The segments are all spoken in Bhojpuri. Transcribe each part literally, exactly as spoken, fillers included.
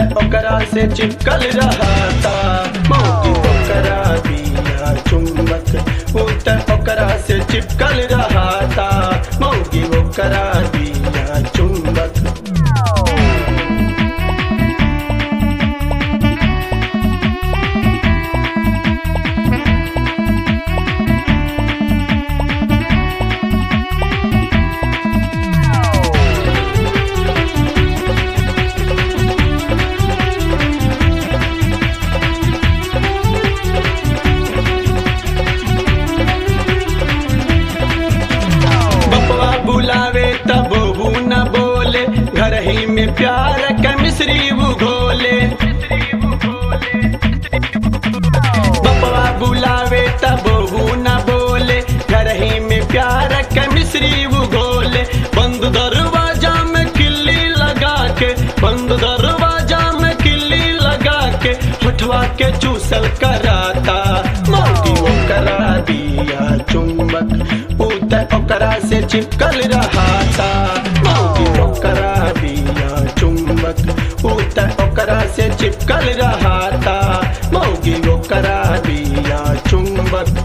ओकरा से चिपकल रहता, मौगी ओकरा बिया चुंबक। ऊ त ओकरा से चिपकल रहता, मौगी ओकरा बिया चुंबक। बुलावे तब वो न बोले, घर ही में प्यार का मिश्री वो घोले। बपवा बुलावे तब वो न बोले, घर ही में प्यार का मिश्री वो घोले। बंद दरवाजा में किल्ली लगा के, बंद दरवाजा में किल्ली लगा के, हटवा के चूसल कराता, मौगी वो करा दिया चुंबक। ओकरा से चिपकल रहता, मौगी ओकरा बिया चुंबक। ऊ त ओकरा से चिपकल रहता, मौगी ओकरा बिया चुंबक।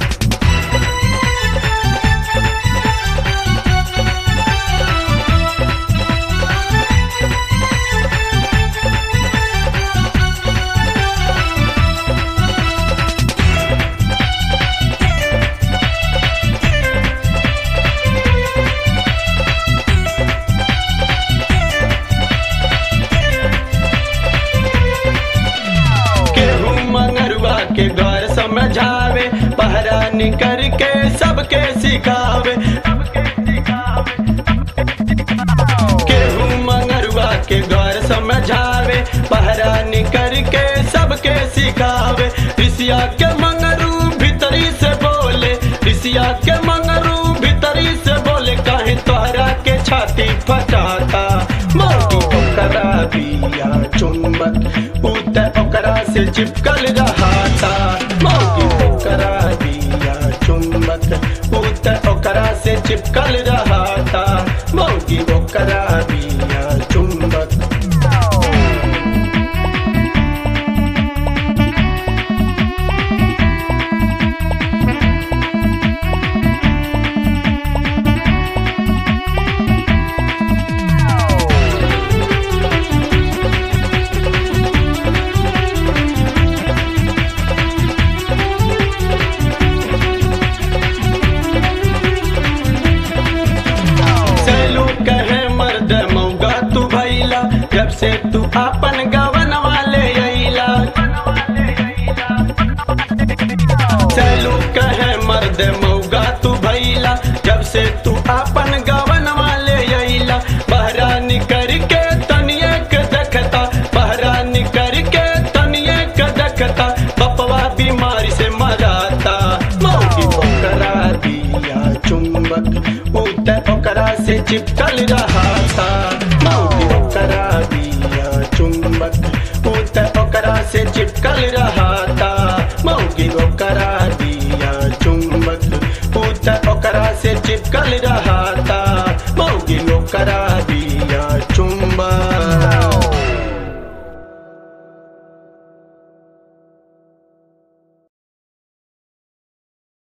के घर समझावे, पहरा निकर के सबके सिखावे। केहू मंगरुआ के घर समझावे, पहरा निकर के सबके सिखावे। ऋषिया के मंगरू भीतरी से बोले, ऋषिया के मंगरू भीतरी से बोले, काहे तोहरा के छाती फटाता, मौगी ओकरा बिया चुंबक। ऊ त ओकरा से चिपकल रहता, मौगी ओकरा बिया चुंबक। ऊ त ओकरा से चिपकल रहता, मौगी ओकरा बिया चुंबक। जब से तू अपन गवन वाले अइला, चलू कहे मर्द मौगा तू भैला। जब से तू अपन गवन वाले अइला, बहरा निकर के तनिए के देखता, बहरा निकर के तनिए के देखता, बपवा बीमारी से मराता, मौगी ओकरा बिया चुंबक। ऊ त ओकरा से चिपकल रहता, मौगी ओकरा बिया चुंबक। ऊ त ओकरा से चिपकल रहता, मौगी ओकरा बिया चुंबक। ऊ त ओकरा से चिपकल रहता।